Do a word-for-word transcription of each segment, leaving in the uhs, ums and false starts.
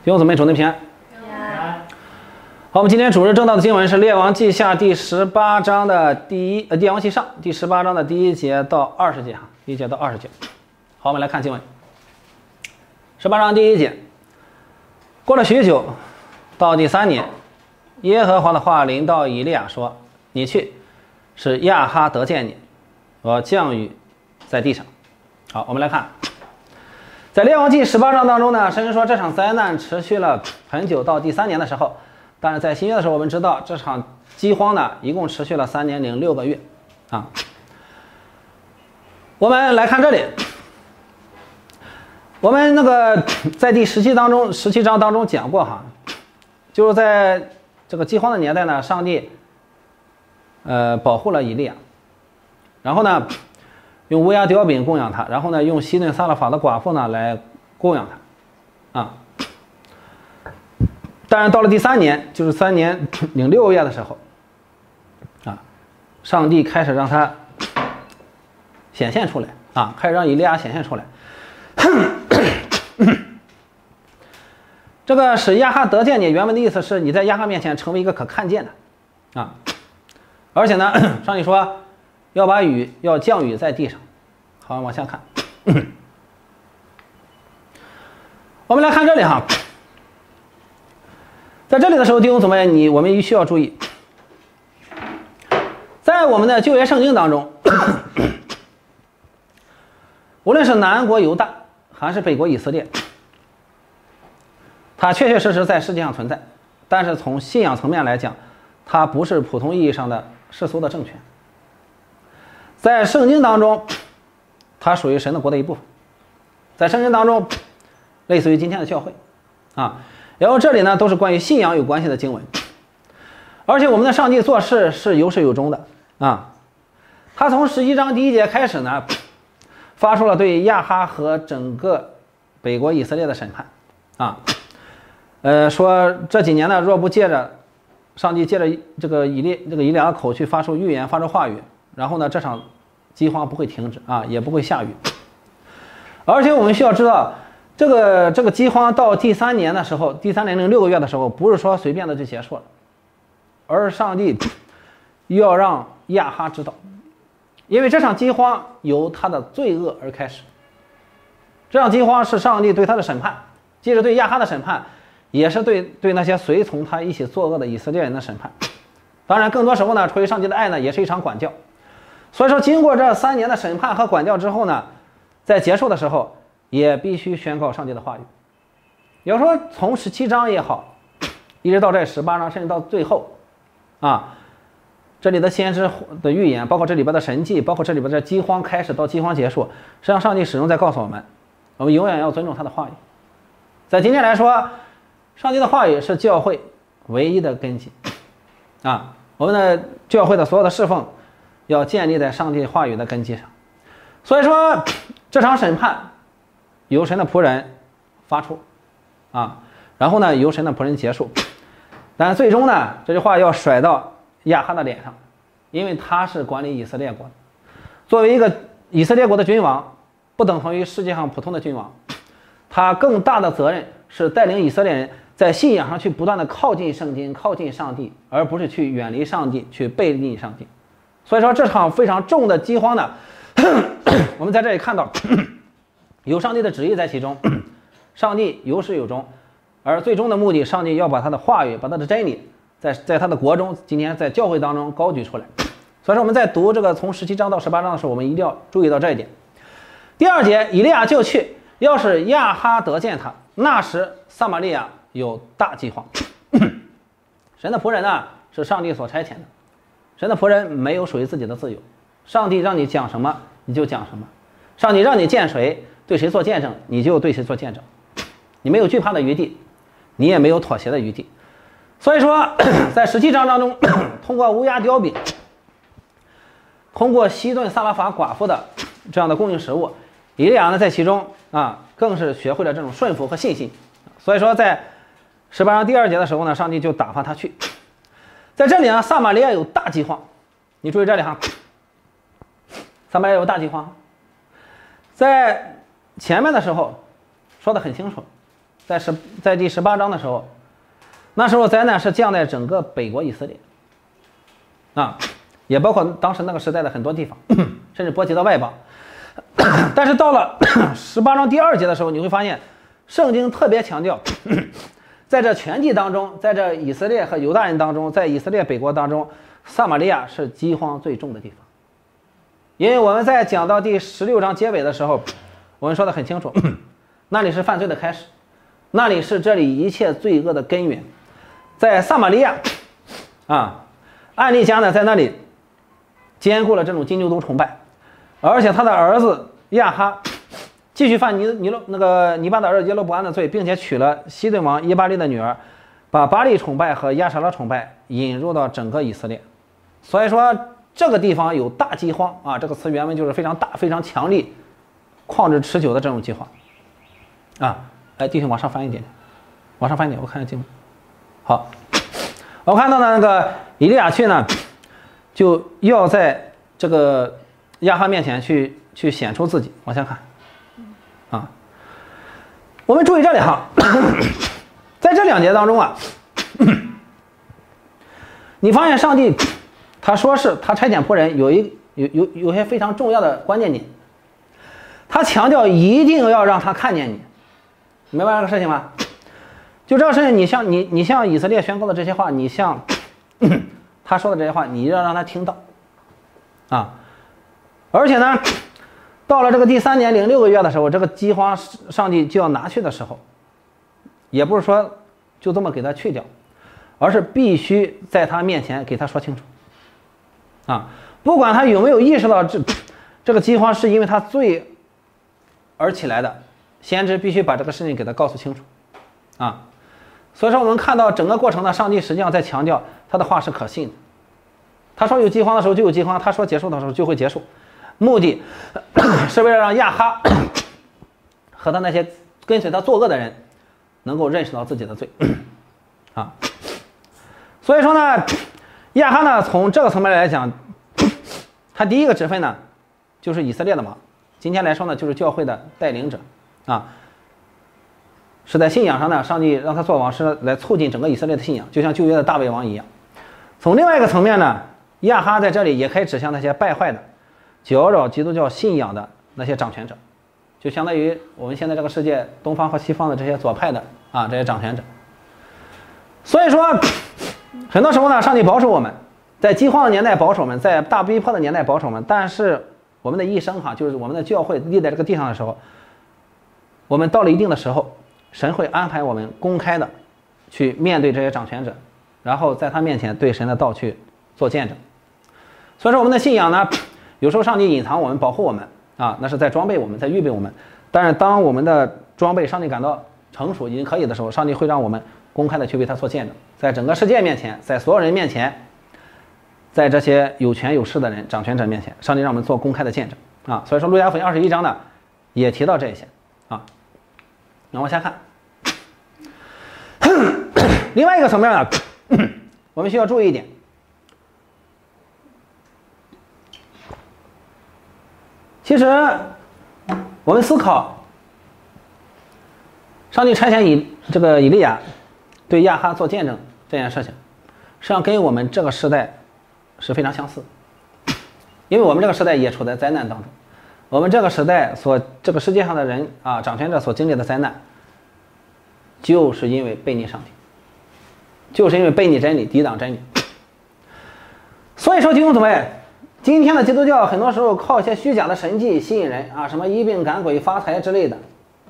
弟兄姊妹，主内平安。好，我们今天主日正道的经文是《列王记下》第十八章的第一，呃，《列王记上》第十八章的第一节到二十节哈，第一节到二十节。好，我们来看经文。十八章第一节，过了许久，到第三年，耶和华的话临到以利亚说：“你去，使亚哈得见你，我降雨在地上。”好，我们来看。在列王记十八章当中呢，神说这场灾难持续了很久，到第三年的时候，但是在新约的时候，我们知道这场饥荒呢，一共持续了三年零六个月啊。我们来看这里，我们那个在第十七当中，十七章当中讲过哈，就是在这个饥荒的年代呢，上帝呃保护了以利亚，然后呢。用乌鸦雕饼供养他，然后呢，用西顿撒勒法的寡妇呢来供养他，啊。但是到了第三年，就是三年零六个月的时候，啊，上帝开始让他显现出来，啊，开始让以利亚显现出来。这个使亚哈得见你，原文的意思是你在亚哈面前成为一个可看见的，啊，而且呢，上帝说。要把雨要降雨在地上。好，往下看。我们来看这里哈，在这里的时候，弟兄姊妹，你我们需要注意，在我们的旧约圣经当中，无论是南国犹大还是北国以色列，它确确实实在世界上存在，但是从信仰层面来讲，它不是普通意义上的世俗的政权。在圣经当中，它属于神的国的一部分。在圣经当中，类似于今天的教会，啊，然后这里呢都是关于信仰有关系的经文。而且我们的上帝做事是有始有终的啊。他从十一章第一节开始呢，发出了对亚哈和整个北国以色列的审判，啊，呃，说这几年呢，若不借着上帝借着这个以利这个以利亚的口去发出预言、发出话语。然后呢，这场饥荒不会停止啊，也不会下雨。而且我们需要知道，这个这个饥荒到第三年的时候，第三年零六个月的时候，不是说随便的就结束了，而是上帝要让亚哈知道，因为这场饥荒由他的罪恶而开始。这场饥荒是上帝对他的审判，既是对亚哈的审判，也是对对那些随从他一起作恶的以色列人的审判。当然，更多时候呢，出于上帝的爱呢，也是一场管教。所以说，经过这三年的审判和管教之后呢，在结束的时候也必须宣告上帝的话语。也就是说，从十七章也好，一直到这十八章，甚至到最后，啊，这里的先知的预言，包括这里边的神迹，包括这里边的饥荒开始到饥荒结束，实际上上帝始终在告诉我们，我们永远要尊重他的话语。在今天来说，上帝的话语是教会唯一的根基，啊，我们的教会的所有的侍奉。要建立在上帝话语的根基上，所以说这场审判由神的仆人发出，啊，然后呢由神的仆人结束，但最终呢这句话要甩到亚哈的脸上，因为他是管理以色列国的。作为一个以色列国的君王，不等同于世界上普通的君王，他更大的责任是带领以色列人在信仰上去不断的靠近圣经，靠近上帝，而不是去远离上帝，去背逆上帝。所以说这场非常重的饥荒呢，我们在这里看到有上帝的旨意在其中，上帝有始有终，而最终的目的，上帝要把他的话语，把他的真理在在他的国中，今天在教会当中高举出来。所以说我们在读这个从十七章到十八章的时候，我们一定要注意到这一点。第二节，以利亚就去，要使亚哈得见他，那时撒玛利亚有大饥荒。神的仆人呢是上帝所差遣的。神的仆人没有属于自己的自由，上帝让你讲什么你就讲什么，上帝让你见谁对谁做见证你就对谁做见证，你没有惧怕的余地，你也没有妥协的余地。所以说在十七章当中，通过乌鸦雕饼，通过西顿撒拉法寡妇的这样的供应食物，以利亚呢在其中啊更是学会了这种顺服和信心。所以说在十八章第二节的时候呢，上帝就打发他去。在这里呢，撒玛利亚有大饥荒，你注意这里哈，撒玛利亚有大饥荒，在前面的时候说得很清楚， 在十在第十八章的时候，那时候灾难是降在整个北国以色列，啊，也包括当时那个时代的很多地方，甚至波及到外邦。但是到了十八章第二节的时候，你会发现，圣经特别强调，在这全地当中，在这以色列和犹大人当中，在以色列北国当中，撒玛利亚是饥荒最重的地方。因为我们在讲到第十六章结尾的时候，我们说的很清楚，那里是犯罪的开始，那里是这里一切罪恶的根源。在撒玛利亚啊，暗利家呢在那里兼顾了这种金牛犊崇拜，而且他的儿子亚哈继续犯尼尼罗那个尼巴的儿子耶罗伯安的罪，并且娶了西顿王耶巴利的女儿，把巴利崇拜和亚沙拉崇拜引入到整个以色列。所以说这个地方有大饥荒啊，这个词原文就是非常大、非常强力、旷日持久的这种饥荒啊。哎，弟兄往上翻一点，往上翻一点，我看下经文。好，我看到呢，那个以利亚去呢，就要在这个亚哈面前去去显出自己。往下看啊，我们注意这里哈，在这两节当中啊，你发现上帝他说是他差遣仆人有一有有有些非常重要的关键点，他强调一定要让他看见你，明白这个事情吗？就这个事情，你像你你向以色列宣告的这些话，你向他说的这些话，你要让他听到啊。而且呢，到了这个第三年零六个月的时候，这个饥荒上帝就要拿去的时候，也不是说就这么给他去掉，而是必须在他面前给他说清楚啊。不管他有没有意识到这这个饥荒是因为他罪而起来的，先知必须把这个事情给他告诉清楚啊。所以说我们看到整个过程呢，上帝实际上在强调他的话是可信的。他说有饥荒的时候就有饥荒，他说结束的时候就会结束，目的是为了让亚哈和他那些跟随他作恶的人能够认识到自己的罪啊。所以说呢，亚哈呢从这个层面来讲，他第一个职分呢就是以色列的王，今天来说呢就是教会的带领者啊。是在信仰上呢，上帝让他做王，是来促进整个以色列的信仰，就像旧约的大卫王一样。从另外一个层面呢，亚哈在这里也可以指向那些败坏的、搅扰基督教信仰的那些掌权者，就相当于我们现在这个世界东方和西方的这些左派的啊这些掌权者。所以说，很多时候呢，上帝保守我们，在饥荒的年代保守我们，在大逼迫的年代保守我们，但是我们的一生哈，就是我们的教会立在这个地上的时候，我们到了一定的时候，神会安排我们公开的去面对这些掌权者，然后在他面前对神的道去做见证。所以说我们的信仰呢，有时候上帝隐藏我们，保护我们啊，那是在装备我们，在预备我们。但是当我们的装备上帝感到成熟已经可以的时候，上帝会让我们公开的去为他做见证，在整个世界面前，在所有人面前，在这些有权有势的人、掌权者面前，上帝让我们做公开的见证啊。所以说路加福音二十一章呢也提到这些啊。那往下看，另外一个层面呢，我们需要注意一点，其实我们思考上帝差遣以这个以利亚对亚哈做见证这件事情，实际上跟我们这个时代是非常相似，因为我们这个时代也处在灾难当中。我们这个时代所这个世界上的人啊，掌权者所经历的灾难，就是因为背逆上帝，就是因为背逆真理、抵挡真理。所以说弟兄姊妹，今天的基督教很多时候靠一些虚假的神迹吸引人啊，什么医病赶鬼、发财之类的。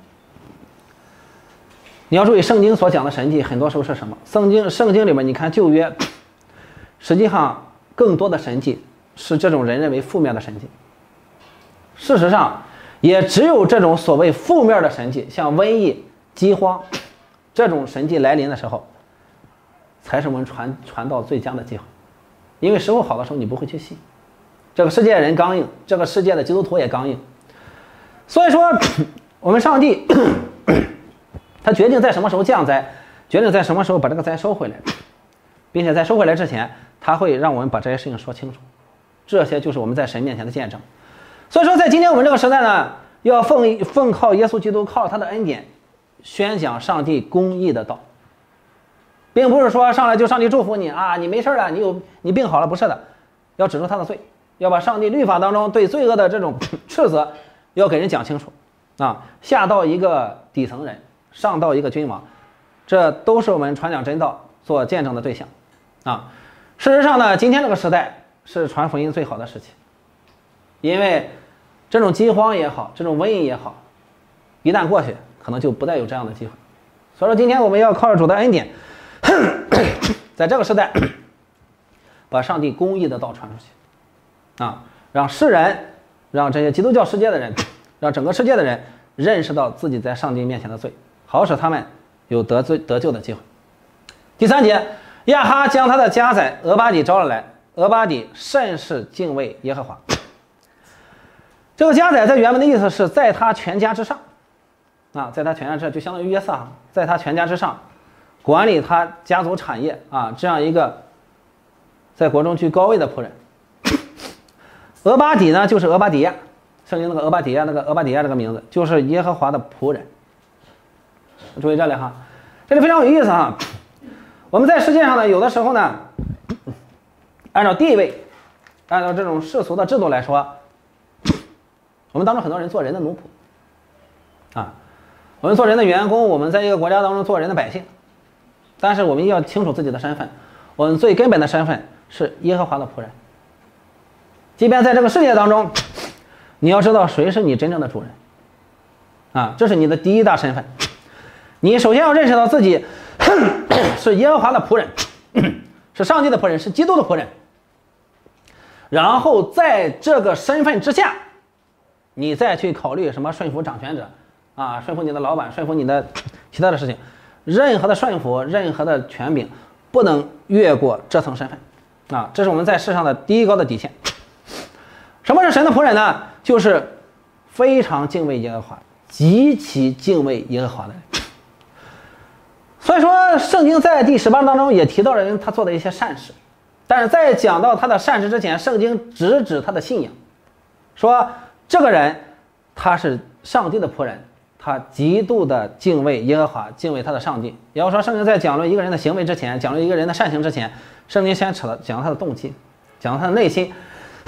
你要注意，圣经所讲的神迹很多时候是什么？圣经圣经里面，你看旧约，实际上更多的神迹是这种人认为负面的神迹。事实上，也只有这种所谓负面的神迹，像瘟疫、饥荒这种神迹来临的时候，才是我们传传道最佳的机会。因为时候好的时候你不会去信，这个世界人刚硬，这个世界的基督徒也刚硬。所以说，我们上帝他决定在什么时候降灾，决定在什么时候把这个灾收回来，并且在收回来之前，他会让我们把这些事情说清楚。这些就是我们在神面前的见证。所以说，在今天我们这个时代呢，要奉奉靠耶稣基督，靠他的恩典， 宣讲上帝公义的道，并不是说上来就上帝祝福你啊，你没事了，你有你病好了，不是的，要指出他的罪，要把上帝律法当中对罪恶的这种斥责要给人讲清楚啊，下到一个底层人，上到一个君王，这都是我们传讲真道做见证的对象啊。事实上呢，今天这个时代是传福音最好的时期，因为这种饥荒也好，这种瘟疫也好，一旦过去，可能就不再有这样的机会。所以说，今天我们要靠着主的恩典，在这个时代，把上帝公义的道传出去，啊，让世人，让这些基督教世界的人，让整个世界的人认识到自己在上帝面前的罪，好使他们有得罪得救的机会。第三节，亚哈将他的家宰俄巴底招了来，俄巴底甚是敬畏耶和华。这个家宰在原文的意思是在他全家之上，啊，在他全家之上就相当于约瑟，在他全家之上，管理他家族产业啊，这样一个在国中居高位的仆人。俄巴底呢，就是俄巴底亚，圣经那个俄巴底亚那个俄巴底亚这个名字，就是耶和华的仆人。注意这里哈，这里非常有意思哈。我们在世界上呢，有的时候呢，按照地位，按照这种世俗的制度来说，我们当中很多人做人的奴仆，啊，我们做人的员工，我们在一个国家当中做人的百姓，但是我们要清楚自己的身份，我们最根本的身份是耶和华的仆人。即便在这个世界当中，你要知道谁是你真正的主人，啊，这是你的第一大身份。你首先要认识到自己是耶和华的仆人，是上帝的仆人，是基督的仆人。然后在这个身份之下，你再去考虑什么顺服掌权者啊，顺服你的老板，顺服你的其他的事情，任何的顺服，任何的权柄，不能越过这层身份啊，这是我们在世上的第一高的底线。什么是神的仆人呢？就是非常敬畏耶和华，极其敬畏耶和华的人。所以说，圣经在第十八章当中也提到了人他做的一些善事，但是在讲到他的善事之前，圣经直指他的信仰，说这个人他是上帝的仆人，他极度的敬畏耶和华，敬畏他的上帝。也要说，圣经在讲论一个人的行为之前，讲论一个人的善行之前，圣经先扯了讲他的动机，讲他的内心。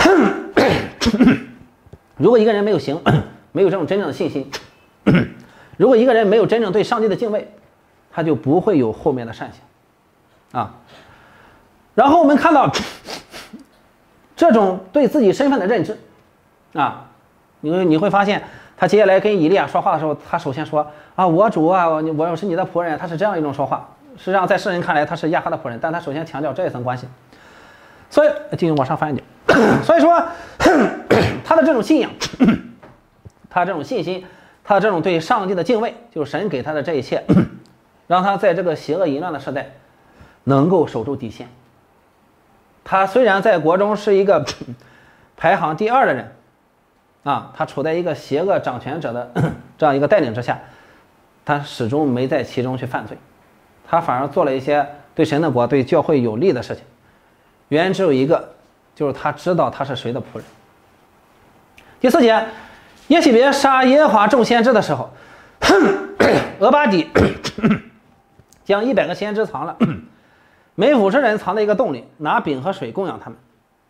如果一个人没有行，没有这种真正的信心，如果一个人没有真正对上帝的敬畏，他就不会有后面的善行啊。然后我们看到这种对自己身份的认知啊，你会你会发现，他接下来跟以利亚说话的时候，他首先说啊，我主啊，我我是你的仆人，他是这样一种说话。实际上在世人看来他是亚哈的仆人，但他首先强调这一层关系。所以继续往上翻一点，所以说他的这种信仰，他这种信心，他的这种对上帝的敬畏，就是神给他的这一切，让他在这个邪恶淫乱的时代能够守住底线。他虽然在国中是一个排行第二的人啊，他处在一个邪恶掌权者的这样一个带领之下，他始终没在其中去犯罪，他反而做了一些对神的国、对教会有利的事情。原因只有一个，就是他知道他是谁的仆人。第四节，耶洗别杀耶和华众先知的时候，俄巴底将一百个先知藏了，每五十人藏在一个洞里，拿饼和水供养他们。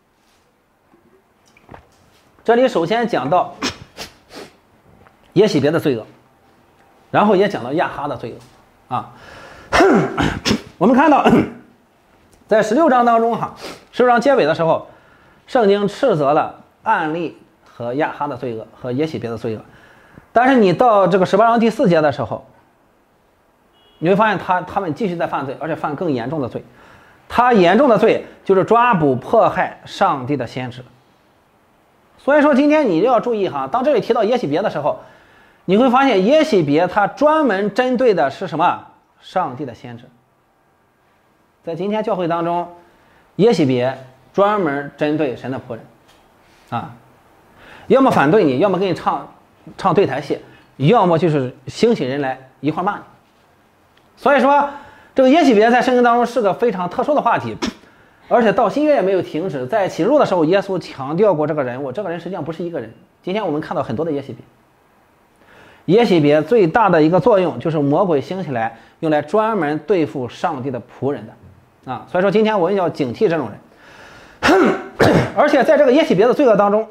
这里首先讲到耶洗别的罪恶，然后也讲到亚哈的罪恶啊。我们看到在十六章当中哈，十六章结尾的时候，圣经斥责了暗利和亚哈的罪恶和耶洗别的罪恶，但是你到这个十八章第四节的时候，你会发现他他们继续在犯罪，而且犯更严重的罪。他严重的罪就是抓捕迫害上帝的先知。所以说今天你要注意哈，当这里提到耶洗别的时候，你会发现耶洗别他专门针对的是什么？上帝的先知。在今天教会当中，耶洗别专门针对神的仆人啊，要么反对你，要么给你唱唱对台戏，要么就是兴起人来一块骂你。所以说这个耶洗别在圣经当中是个非常特殊的话题，而且到新约也没有停止。在启示录的时候，耶稣强调过这个人物，这个人实际上不是一个人。今天我们看到很多的耶洗别， 耶洗别最大的一个作用就是魔鬼兴起来，用来专门对付上帝的仆人的啊。所以说今天我们要警惕这种人。而且在这个耶洗别的罪恶当中，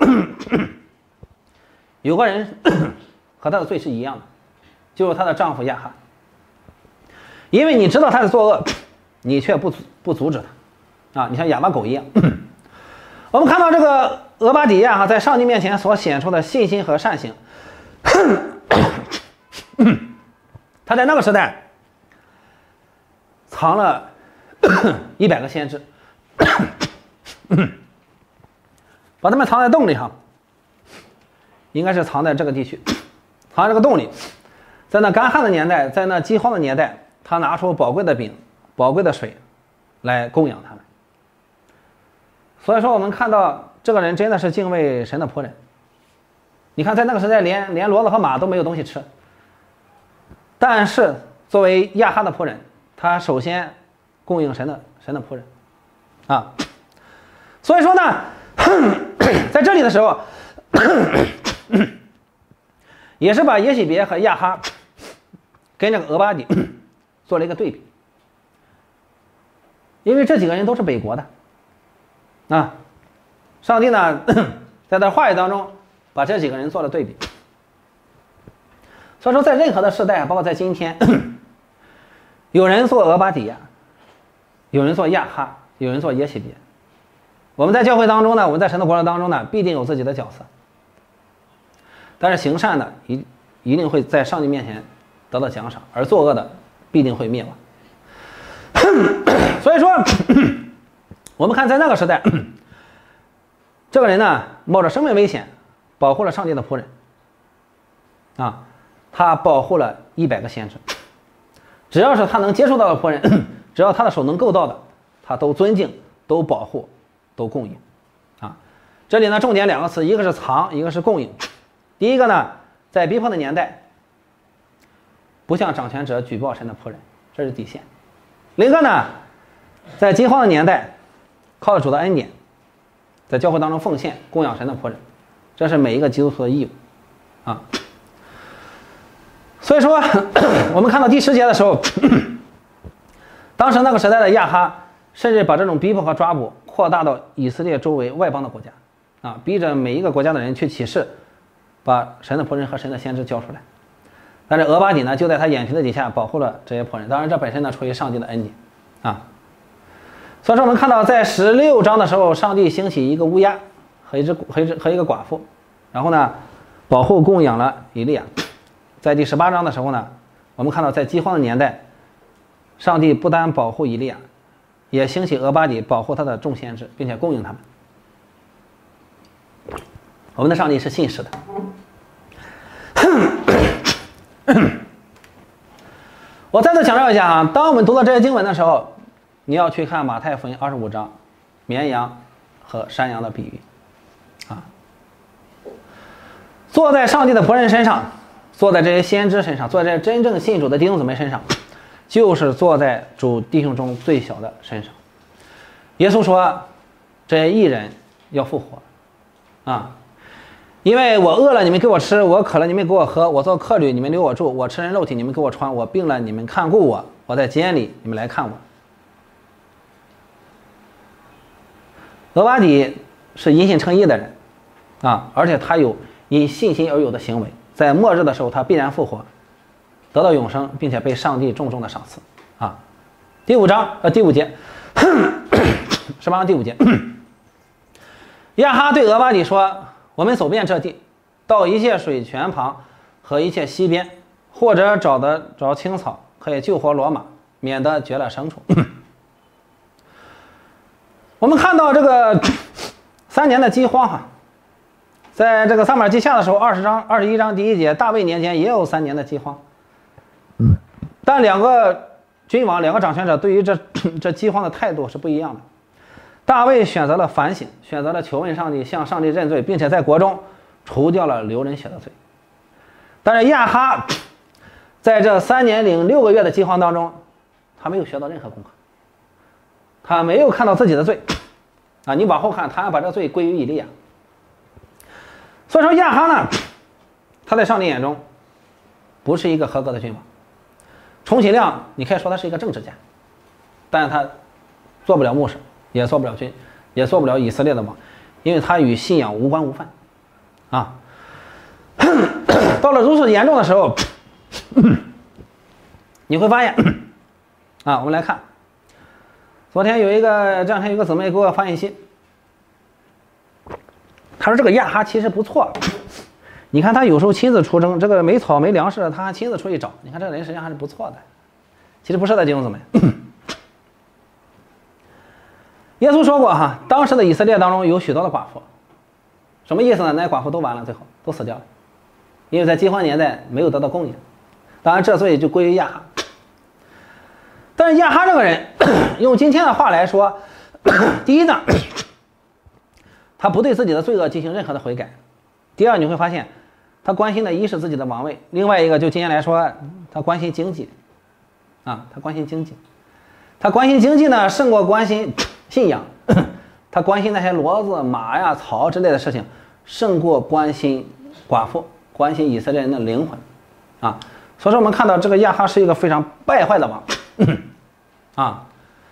有个人和他的罪是一样的，就是她的丈夫亚哈。因为你知道他是作恶，你却不不阻止他啊，你像哑巴狗一样。我们看到这个俄巴底亚哈在上帝面前所显出的信心和善行，他在那个时代藏了一百个先知，把他们藏在洞里哈，应该是藏在这个地区，藏在这个洞里。在那干旱的年代，在那饥荒的年代，他拿出宝贵的饼、宝贵的水来供养他们。所以说，我们看到这个人真的是敬畏神的仆人。你看，在那个时代连，连连骡子和马都没有东西吃，但是作为亚哈的仆人，他首先供应神的神的仆人啊。所以说呢，在这里的时候，也是把耶洗别和亚哈跟这个俄巴底做了一个对比，因为这几个人都是北国的啊。上帝呢，在他话语当中把这几个人做了对比。所以说，在任何的时代，包括在今天，有人做俄巴底亚，有人做亚哈，有人做耶洗别。我们在教会当中呢，我们在神的国度当中呢，必定有自己的角色。但是行善的一一定会在上帝面前得到奖赏，而作恶的必定会灭亡。所以说，我们看在那个时代，这个人呢冒着生命危险保护了上帝的仆人啊，他保护了一百个先知，只要是他能接触到的仆人，只要他的手能够到的，他都尊敬，都保护，都供应啊。这里呢重点两个词，一个是藏，一个是供应。第一个呢，在逼迫的年代，不向掌权者举报神的仆人，这是底线。另一个呢，在饥荒的年代，靠主的恩典，在教会当中奉献供养神的仆人，这是每一个基督徒的义务啊。所以说，我们看到第十节的时候，当时那个时代的亚哈，甚至把这种逼迫和抓捕扩大到以色列周围外邦的国家啊，逼着每一个国家的人去起誓，把神的仆人和神的先知交出来。但是俄巴底呢，就在他眼皮子底下保护了这些仆人。当然，这本身呢出于上帝的恩典啊。所以说，我们看到在十六章的时候，上帝兴起一个乌鸦和一只和一只和一个寡妇，然后呢保护供养了以利亚。在第十八章的时候呢，我们看到在饥荒的年代，上帝不单保护以利亚，也兴起俄巴底保护他的众先知，并且供应他们。我们的上帝是信实的。我再次强调一下啊，当我们读到这些经文的时候，你要去看马太福音二十五章绵羊和山羊的比喻啊。坐在上帝的仆人身上，坐在这些先知身上，坐在这些真正信主的弟兄姊妹身上，就是坐在主弟兄中最小的身上。耶稣说，这些义人要复活啊。因为我饿了，你们给我吃；我渴了，你们给我喝；我做客旅，你们留我住；我吃人肉体，你们给我穿；我病了，你们看顾我；我在监里，你们来看我。俄巴底是因信称义的人啊，而且他有因信心而有的行为，在末日的时候他必然复活，得到永生，并且被上帝重重的赏赐啊。第五章呃第五节，十八章第五节，亚哈对俄巴底说，我们走遍这地，到一切水泉旁和一切溪边，或者找得着青草，可以救活骡马，免得绝了牲畜。我们看到这个三年的饥荒哈，在这个撒母耳记下的时候，二十章二十一章第一节，大卫年间也有三年的饥荒。但两个君王、两个掌权者对于这这饥荒的态度是不一样的。大卫选择了反省，选择了求问上帝，向上帝认罪，并且在国中除掉了流人血的罪。但是亚哈在这三年零六个月的饥荒当中，他没有学到任何功课，他没有看到自己的罪啊！你往后看，他要把这个罪归于以利亚。所以说亚哈呢，他在上帝眼中不是一个合格的君王。充其量你可以说他是一个政治家，但是他做不了牧师，也做不了君，也做不了以色列的王，因为他与信仰无关无犯啊。到了如此严重的时候，你会发现啊，我们来看，昨天有一个这两天有个姊妹给我发信息，他说这个亚哈其实不错，你看他有时候亲自出征，这个没草没粮食，他还亲自出去找，你看这个人实际上还是不错的。其实不是的，弟兄姊妹。耶稣说过哈，当时的以色列当中有许多的寡妇，什么意思呢？那些寡妇都完了，最后都死掉了，因为在饥荒年代没有得到供应。当然这罪就归于亚哈。但是亚哈这个人，用今天的话来说，第一呢，他不对自己的罪恶进行任何的悔改；第二，你会发现他关心的一是自己的王位，另外一个就今天来说，他关心经济啊，他关心经济，他关心经济呢胜过关心信仰，他关心那些骡子、马呀、草之类的事情，胜过关心寡妇、关心以色列人的灵魂啊。所以说我们看到这个亚哈是一个非常败坏的王啊，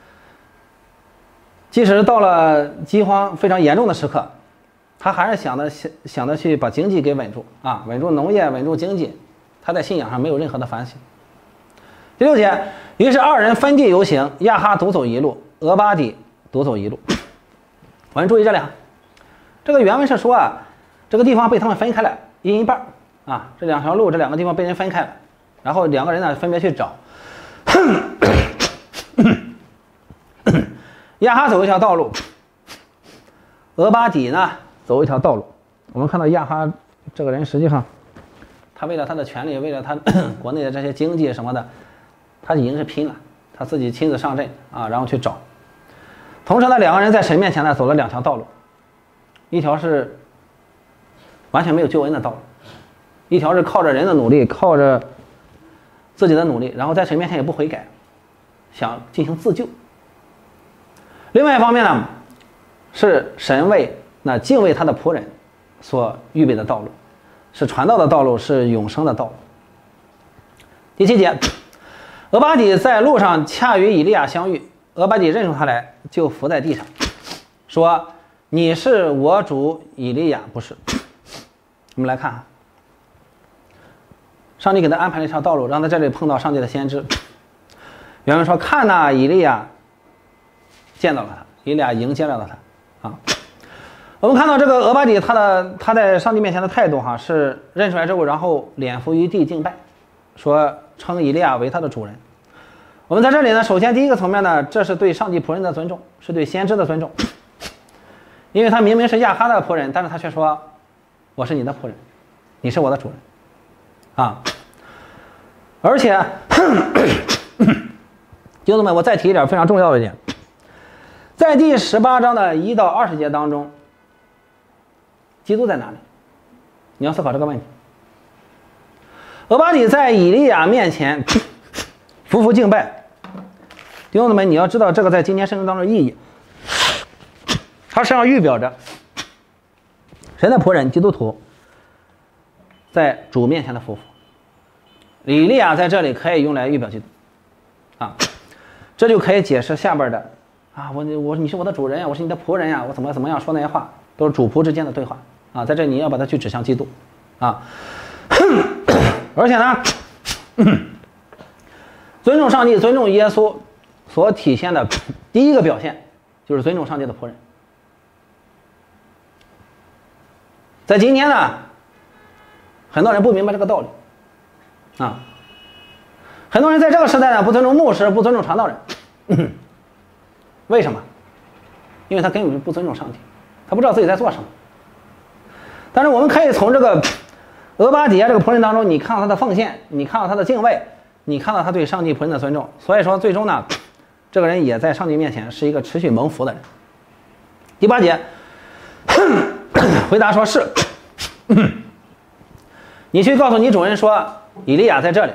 即使到了饥荒非常严重的时刻，他还是想的想想的去把经济给稳住啊，稳住农业，稳住经济，他在信仰上没有任何的反省。第六节，于是二人分地游行，亚哈独走一路，俄巴底独走一路。我们注意这俩，这个原文是说啊，这个地方被他们分开了一人一半啊，这两条路这两个地方被人分开了，然后两个人呢分别去找。亚哈走一条道路，俄巴底呢走一条道路。我们看到亚哈这个人实际上，他为了他的权利，为了他国内的这些经济什么的，他已经是拼了，他自己亲自上阵啊，然后去找。同时呢，两个人在神面前呢走了两条道路，一条是完全没有救恩的道路，一条是靠着人的努力，靠着自己的努力，然后在神面前也不悔改，想进行自救。另外一方面呢，是神为那敬畏他的仆人所预备的道路，是传道的道路，是永生的道路。第七节，俄巴底在路上恰与以利亚相遇，俄巴底认出他来，就伏在地上，说：“你是我主以利亚，不是？”我们来看，上帝给他安排了一条道路，让他在这里碰到上帝的先知。原文说：“看呐，以利亚见到了他，以利亚迎接了他。”啊，我们看到这个俄巴底他的他在上帝面前的态度哈，是认出来之后，然后脸伏于地敬拜，说称以利亚为他的主人。我们在这里呢，首先第一个层面呢，这是对上帝仆人的尊重，是对先知的尊重，因为他明明是亚哈的仆人，但是他却说我是你的仆人，你是我的主人啊。而且弟兄们，我再提一点非常重要的一点，在第十八章的一到二十节当中，基督在哪里？你要思考这个问题。俄巴底在以利亚面前匍匐敬拜，弟兄们，你要知道这个在今天圣经当中的意义，它实际上预表着神的仆人基督徒在主面前的匍匐。以利亚在这里可以用来预表基督啊，这就可以解释下边的啊，我我你是我的主人呀，我是你的仆人呀，我怎么怎么样说那些话，都是主仆之间的对话啊，在这里你要把它去指向基督啊。而且呢，尊重上帝、尊重耶稣所体现的第一个表现就是尊重上帝的仆人。在今天呢，很多人不明白这个道理啊，很多人在这个时代呢不尊重牧师，不尊重传道人，为什么？因为他根本就不尊重上帝，他不知道自己在做什么。但是我们可以从这个俄巴底亚这个仆人当中，你看到他的奉献，你看到他的敬畏，你看到他对上帝仆人的尊重，所以说最终呢，这个人也在上帝面前是一个持续蒙福的人。第八节回答说是你去告诉你主人说以利亚在这里。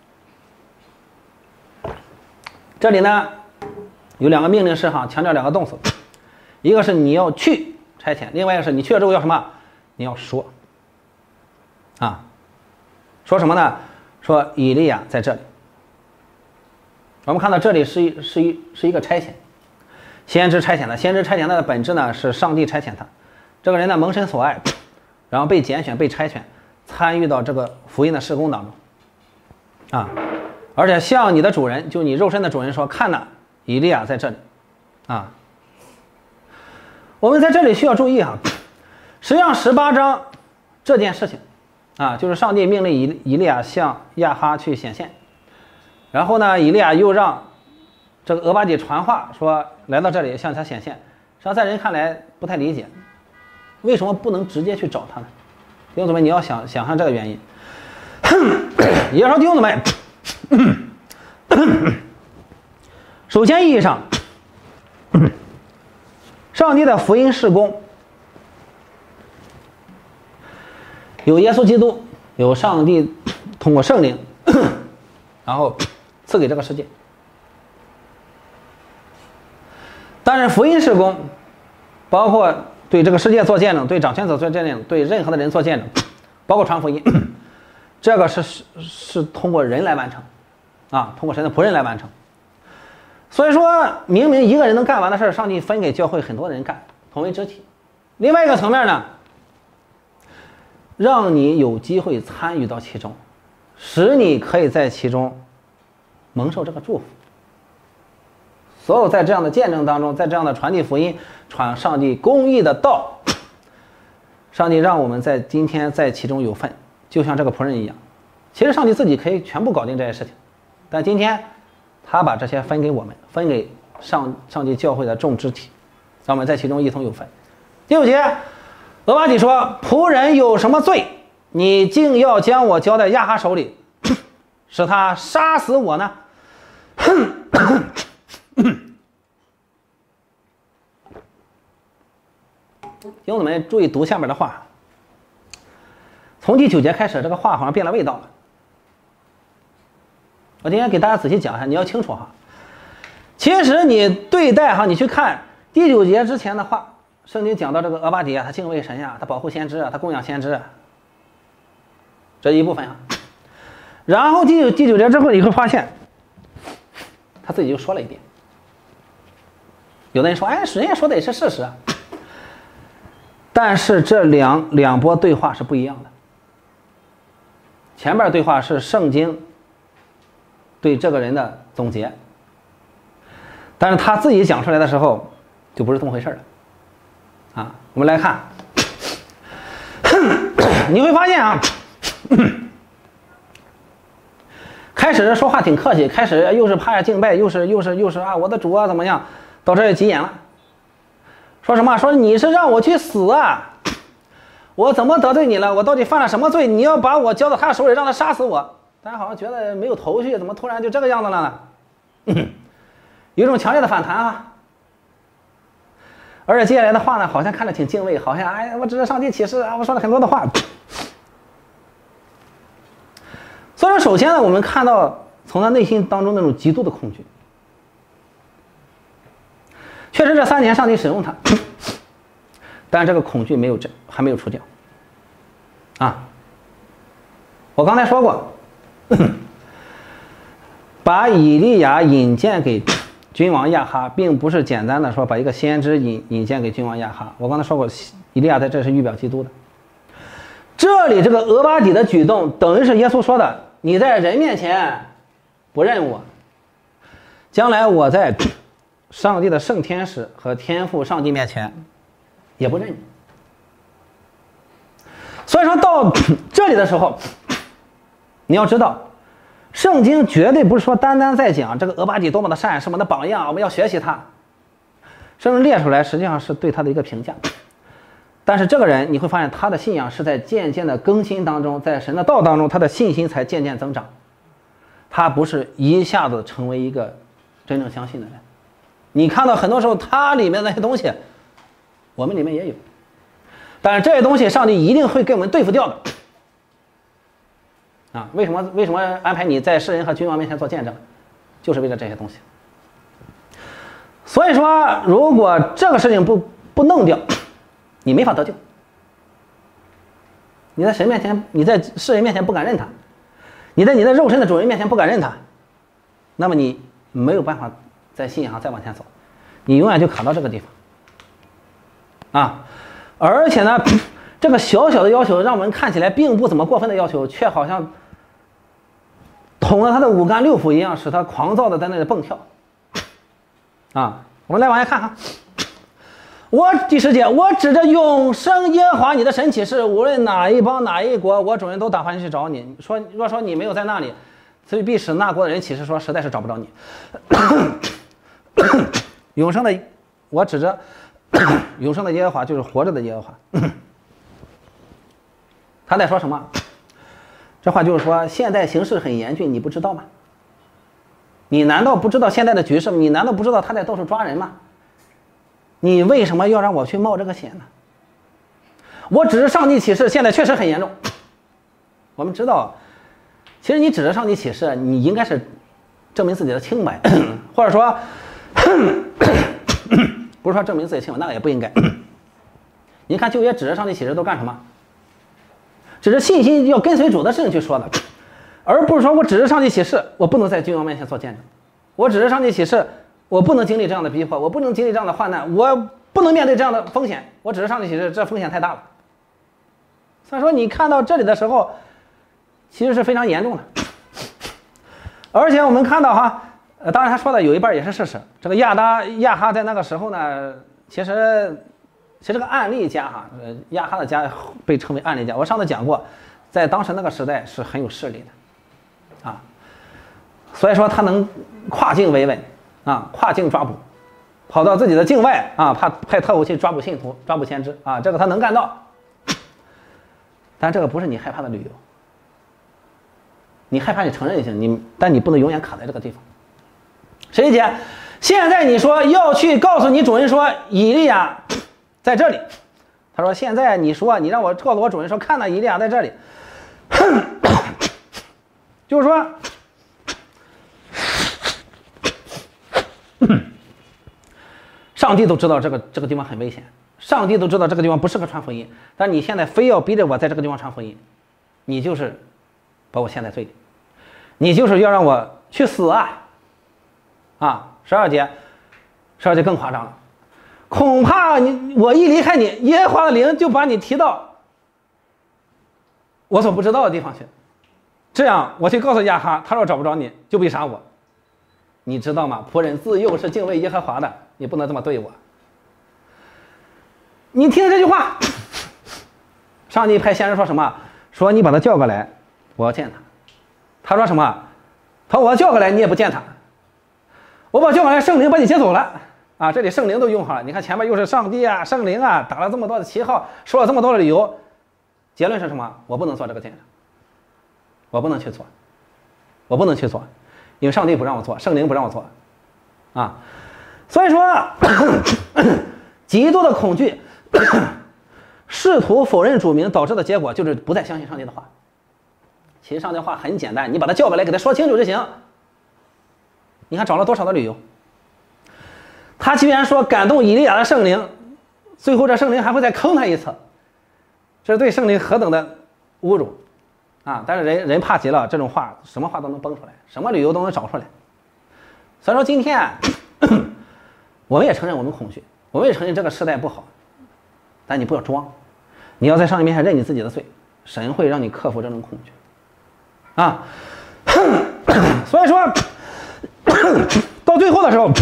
这里呢有两个命令事项，强调两个动词，一个是你要去差遣，另外一个是你去了之后要什么？你要说啊，说什么呢？ 说以利亚在这里。我们看到这里是一是一是一个差遣，先知差遣的，先知差遣的本质呢是上帝差遣他，这个人呢蒙神所爱，然后被拣选被差遣，参与到这个福音的事工当中，啊，而且向你的主人，就你肉身的主人说，看哪，以利亚在这里，啊，我们在这里需要注意哈，实际上十八章这件事情，啊，就是上帝命令以以利亚向亚哈去显现。然后呢，以利亚又让这个俄巴底传话说来到这里向他显现。实际上在人看来不太理解，为什么不能直接去找他呢？弟兄姊妹，你要想想象这个原因。也就是说，弟兄姊妹，首先意义上，上帝的福音事工有耶稣基督，有上帝通过圣灵，然后赐给这个世界。但是福音事工包括对这个世界做见证，对掌权者做见证，对任何的人做见证，包括传福音，这个是是是通过人来完成啊，通过神的仆人来完成。所以说明明一个人能干完的事儿，上帝分给教会很多人干，同为肢体。另外一个层面呢，让你有机会参与到其中，使你可以在其中蒙受这个祝福。所有在这样的见证当中，在这样的传递福音、传上帝公义的道，上帝让我们在今天在其中有份，就像这个仆人一样。其实上帝自己可以全部搞定这些事情，但今天他把这些分给我们，分给上上帝教会的众肢体，让我们在其中一同有份。第五节，俄巴底说：“仆人有什么罪？你竟要将我交在亚哈手里，使他杀死我呢？”弟兄姊妹注意读下面的话，从第九节开始，这个话好像变了味道了。我今天给大家仔细讲一下，你要清楚哈。其实你对待哈，你去看第九节之前的话，圣经讲到这个俄巴底啊，他敬畏神呀、啊，他保护先知啊，他供养先知啊，这一部分啊。然后第九第九节之后，你会发现他自己就说了一遍。有的人说，哎，人家说的也是事实啊。但是这两两波对话是不一样的。前面对话是圣经对这个人的总结，但是他自己讲出来的时候就不是这么回事了。啊，我们来看，你会发现啊，开始说话挺客气，开始又是趴下敬拜，又是又是又是啊，我的主啊怎么样？到这儿急眼了，说什么？说你是让我去死啊！我怎么得罪你了？我到底犯了什么罪？你要把我交到他手里，让他杀死我？大家好像觉得没有头绪，怎么突然就这个样子了呢？有一种强烈的反弹啊！而且接下来的话呢，好像看着挺敬畏，好像哎，我指着上帝启示啊，我说了很多的话。所以说，首先呢，我们看到从他内心当中那种极度的恐惧。确实，这三年上帝使用他，但这个恐惧没有这还没有除掉。啊，我刚才说过，把以利亚引荐给君王亚哈，并不是简单的说把一个先知引引荐给君王亚哈。我刚才说过，以利亚在这是预表基督的。这里这个俄巴底的举动，等于是耶稣说的：“你在人面前不认我，将来我在上帝的圣天使和天父上帝面前也不认你。”所以说到这里的时候，你要知道，圣经绝对不是说单单在讲这个俄巴底多么的善，是我们的榜样，我们要学习他。圣经列出来实际上是对他的一个评价。但是这个人你会发现，他的信仰是在渐渐的更新当中，在神的道当中，他的信心才渐渐增长。他不是一下子成为一个真正相信的人。你看到很多时候他里面的那些东西，我们里面也有，但是这些东西上帝一定会跟我们对付掉的。啊，为什么为什么安排你在世人和君王面前做见证，就是为了这些东西。所以说，如果这个事情不不弄掉，你没法得救。你在神面前，你在世人面前不敢认他， 你在你的肉身的主人面前不敢认他，那么你没有办法在信仰上再往前走，你永远就卡到这个地方啊！而且呢，这个小小的要求让我们看起来并不怎么过分的要求，却好像捅了他的五肝六腑一样，使他狂躁的在那里蹦跳啊！我们来往下看哈。我第十节，我指着永生耶和华你的神起誓，无论哪一邦哪一国，我主人都打发去找你。说若说你没有在那里，所以必使那国的人起誓说，实在是找不着你。永生的，我指着永生的耶和华，就是活着的耶和华。他在说什么？这话就是说，现在形势很严峻，你不知道吗？你难道不知道现在的局势？你难道不知道他在到处抓人吗？你为什么要让我去冒这个险呢？我指着上帝起誓，现在确实很严重。我们知道，其实你指着上帝起誓，你应该是证明自己的清白，或者说，不是说证明自己清白，那个也不应该。你看旧约指着上帝起誓都干什么？只是信心要跟随主的事情去说的，而不是说我指着上帝起誓，我不能在君王面前做见证，我指着上帝起誓，我不能经历这样的逼迫，我不能经历这样的患难，我不能面对这样的风险，我指着上帝起誓，这风险太大了。所以说你看到这里的时候，其实是非常严重的。而且我们看到哈，呃，当然他说的有一半也是事实。这个亚达亚哈在那个时候呢，其实其实这个案例家哈，呃，亚哈的家被称为案例家。我上次讲过，在当时那个时代是很有势力的，啊，所以说他能跨境维稳。啊，跨境抓捕，跑到自己的境外啊，怕派特务去抓捕信徒、抓捕先知啊，这个他能干到。但这个不是你害怕的理由。你害怕你承认就行，你但你不能永远卡在这个地方。十一节，现在你说要去告诉你主人说以利亚在这里，他说现在你说你让我告诉我主人说看到以利亚在这里，就是说。上帝都知道这个这个地方很危险，上帝都知道这个地方不适合传福音，但你现在非要逼着我在这个地方传福音，你就是把我陷在罪里，你就是要让我去死啊！啊，十二节，十二节更夸张了，恐怕你我一离开你，耶和华的灵就把你提到我所不知道的地方去，这样我去告诉亚哈，他若找不着你，就必杀我。你知道吗？仆人自幼是敬畏耶和华的，你不能这么对我。你听这句话，上帝派先知说什么？说你把他叫过来，我要见他。他说什么？他说我要叫过来，你也不见他。我把叫过来，圣灵把你接走了啊！这里圣灵都用上了。你看前面又是上帝啊、圣灵啊，打了这么多的旗号，说了这么多的理由，结论是什么？我不能做这个见证，我不能去做，我不能去做。因为上帝不让我做，圣灵不让我做，啊，所以说极度的恐惧，试图否认主名导致的结果就是不再相信上帝的话。其实上帝的话很简单，你把他叫过来，给他说清楚就行。你看找了多少的理由？他居然说感动以利亚的圣灵，最后这圣灵还会再坑他一次，这是对圣灵何等的侮辱！啊！但是人人怕极了，这种话什么话都能崩出来，什么理由都能找出来。所以说今天我们也承认我们恐惧，我们也承认这个时代不好，但你不要装，你要在上帝面前认你自己的罪，神会让你克服这种恐惧啊。所以说到最后的时候，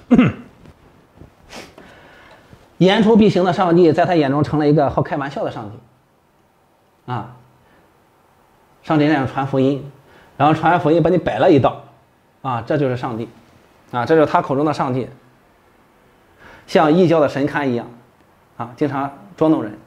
言出必行的上帝在他眼中成了一个好开玩笑的上帝啊。上帝那样传福音，然后传完福音把你摆了一道，啊，这就是上帝，啊，这就是他口中的上帝，像异教的神龛一样，啊，经常捉弄人。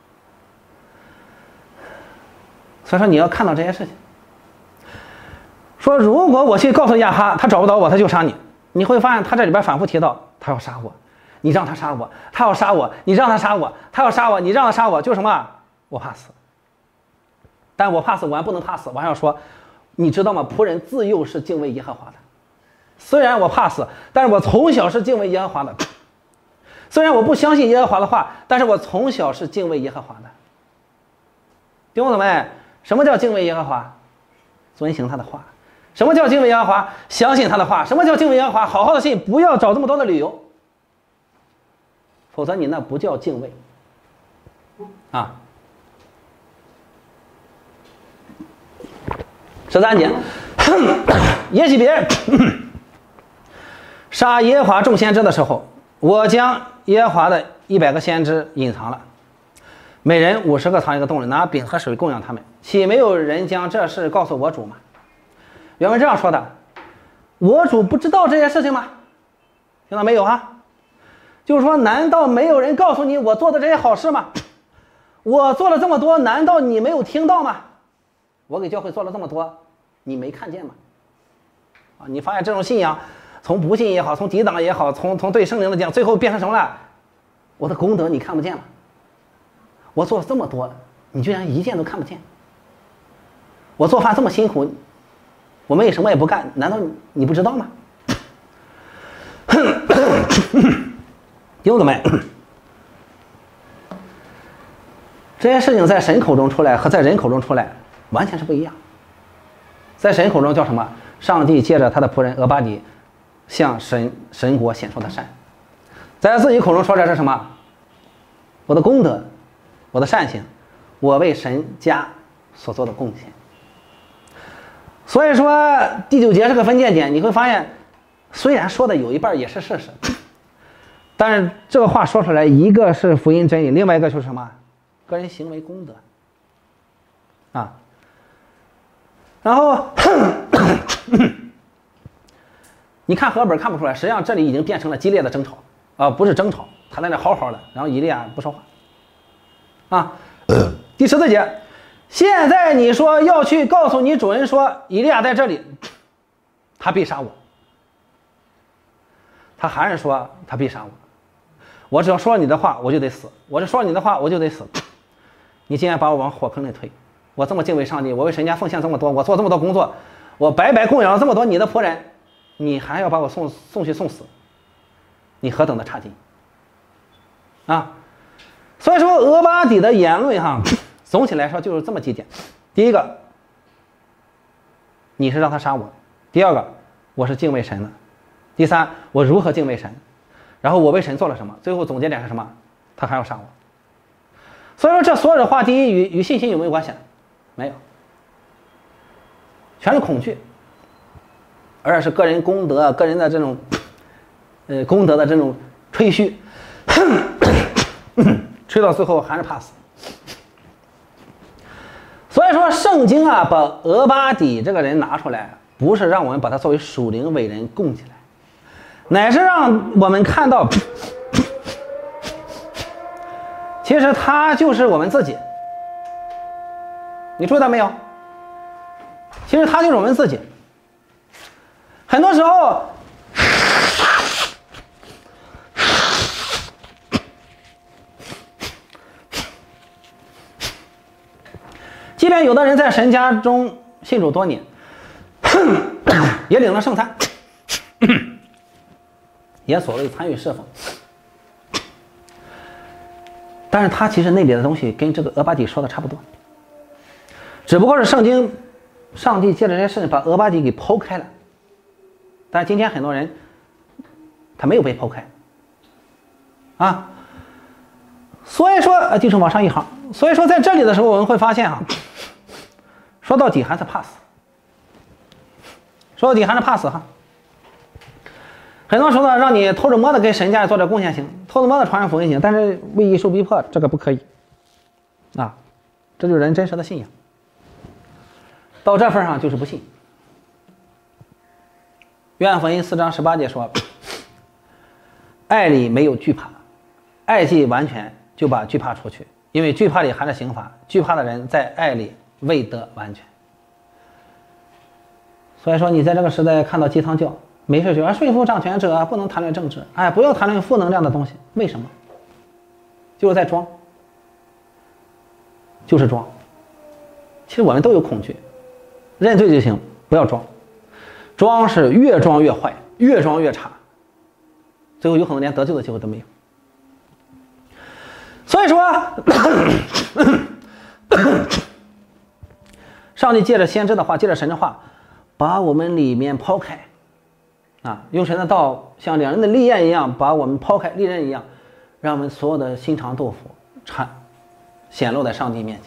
所以说你要看到这些事情，说如果我去告诉亚哈，他找不到我，他就杀你，你会发现他这里边反复提到他要杀我，你让他杀我，他要杀我，你让他杀我，他要杀我，你让他杀我，就是什么？我怕死。但我怕死，我还不能怕死，我还要说，你知道吗？仆人自幼是敬畏耶和华的。虽然我怕死，但是我从小是敬畏耶和华的。虽然我不相信耶和华的话，但是我从小是敬畏耶和华的。弟兄姊妹，什么叫敬畏耶和华？ 遵行他的话。什么叫敬畏耶和华？相信他的话。什么叫敬畏耶和华？好好的信，不要找这么多的理由，否则你那不叫敬畏啊。十三节，耶洗别杀耶和华众先知的时候，我将耶和华的一百个先知隐藏了，每人五十个藏一个洞里，拿饼和水供养他们。岂没有人将这事告诉我主吗？原文这样说的，我主不知道这些事情吗？听到没有啊？就是说，难道没有人告诉你我做的这些好事吗？我做了这么多，难道你没有听到吗？我给教会做了这么多，你没看见吗？啊，你发现这种信仰，从不信也好，从抵挡也好，从从对圣灵的讲，最后变成什么了？我的功德你看不见了。我做了这么多，你居然一件都看不见。我做饭这么辛苦，我们也什么也不干，难道你不知道吗？弟兄姊妹，这些事情在神口中出来和在人口中出来完全是不一样。在神口中叫什么？上帝借着他的仆人俄巴底向神神国显出的善。在自己口中说的是什么？我的功德，我的善行，我为神家所做的贡献。所以说第九节是个分界点，你会发现虽然说的有一半也是事实，但是这个话说出来，一个是福音真理，另外一个就是什么？个人行为功德啊。然后你看和本看不出来，实际上这里已经变成了激烈的争吵啊，不是争吵，他在那好好的，然后以利亚不说话啊。第十四节，现在你说要去告诉你主人说以利亚在这里，他必杀我。他还是说他必杀我，我只要说你的话我就得死，我这说你的话我就得死。你竟然把我往火坑里推，我这么敬畏上帝，我为神家奉献这么多，我做这么多工作，我白白供养了这么多你的仆人，你还要把我送送去送死，你何等的差劲啊！所以说俄巴底的言论哈，总体来说就是这么几点：第一个，你是让他杀我；第二个，我是敬畏神的；第三，我如何敬畏神；然后我为神做了什么；最后总结点是什么？他还要杀我。所以说这所有的话，第一与与信心有没有关系？没有，全是恐惧，而是个人功德、个人的这种呃功德的这种吹嘘，吹到最后还是怕死。所以说圣经啊，把俄巴底这个人拿出来，不是让我们把他作为属灵伟人供起来，乃是让我们看到其实他就是我们自己。你注意到没有？其实他就是我们自己。很多时候即便有的人在神家中信主多年，也领了圣餐，也所谓参与侍奉，但是他其实那里的东西跟这个俄巴底说的差不多，只不过是圣经上帝借着这些事情把俄巴底给剖开了。但是今天很多人他没有被剖开啊，所以说呃，弟兄往上一行，所以说在这里的时候我们会发现哈、啊，说到底还是怕死，说到底还是怕死哈。很多时候呢，让你偷着摸的给神家做点贡献行，偷着摸的传扬福音行，但是为义受逼迫这个不可以啊，这就是人真实的信仰。到这份上就是不信。约翰福音四章十八节说，爱里没有惧怕，爱既完全就把惧怕除去，因为惧怕里含着刑罚，惧怕的人在爱里未得完全。所以说你在这个时代看到鸡汤教，没事就要说服掌权者，不能谈论政治，哎，不要谈论负能量的东西，为什么？就是在装，就是装。其实我们都有恐惧，认罪就行，不要装。装是越装越坏，越装越差，最后有可能连得救的机会都没有。所以说上帝借着先知的话，借着神的话，把我们里面抛开，啊，用神的道像两人的利刃一样，把我们抛开，利刃一样，让我们所有的心肠豆腐产显露在上帝面前。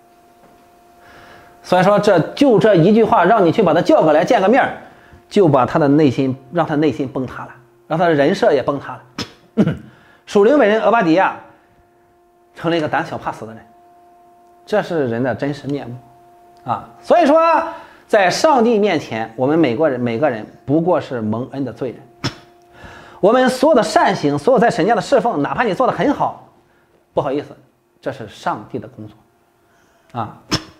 所以说，这就这一句话，让你去把他叫过来见个面，就把他的内心，让他内心崩塌了，让他的人设也崩塌了。属灵伟人俄巴底亚成了一个胆小怕死的人，这是人的真实面目啊！所以说，在上帝面前，我们每个人每个人不过是蒙恩的罪人。我们所有的善行，所有在神家的侍奉，哪怕你做得很好，不好意思，这是上帝的工作啊。